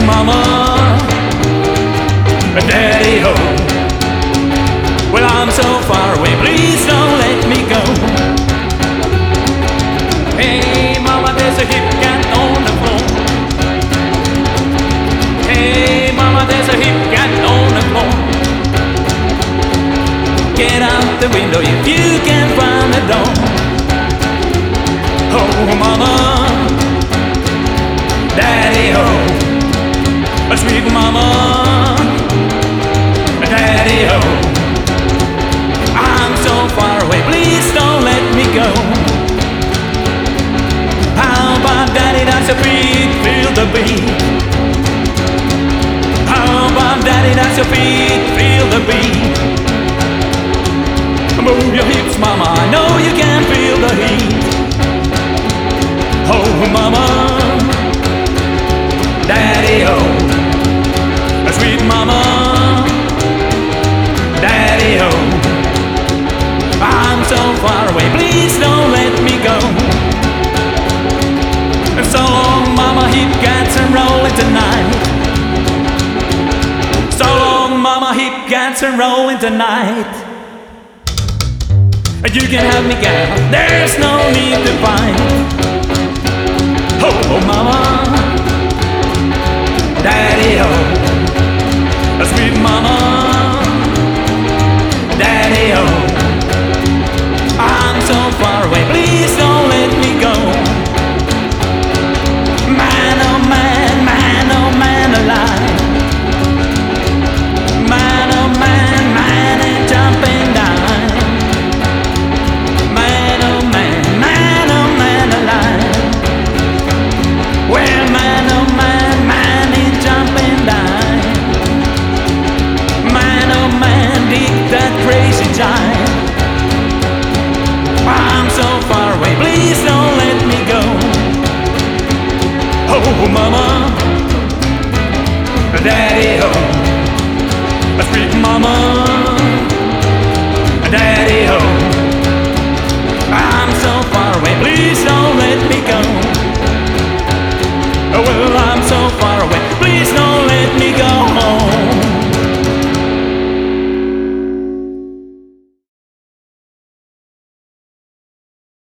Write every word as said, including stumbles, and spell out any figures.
mama, daddy ho. Well, I'm so far away, please don't let me go. Hey mama, there's a hip cat on the floor. Hey mama, there's a hip cat on the floor. Get out the window if you can find the door. Oh mama, daddy ho. Sweet mama, daddy ho. I'm so far away, please don't let me go. How about daddy, does your feet feel the beat? How about daddy, does your feet feel the beat? Move your hips, mama, I know you can feel the heat. Oh mama, daddy ho. Sweet mama, daddy ho. I'm so far away, please don't let me go. So long mama, hip cats and rolling tonight. So long mama, hip cats and rolling tonight. You can have me, gal, there's no need to fight. Oh, oh mama, daddy ho. Sweet mama, daddy ho. I'm so far away, please don't let me go. Man, oh man, man, oh man alive. Man, oh man, man ain't jumping down. Man, oh man, man, oh man alive. Well, man, oh man, man ain't jumping down. That crazy time. I'm so far away, please don't let me go. Oh mama, daddy ho. Sweet mama, daddy ho. I'm so far away, please don't let me go. Well, I'm so far away,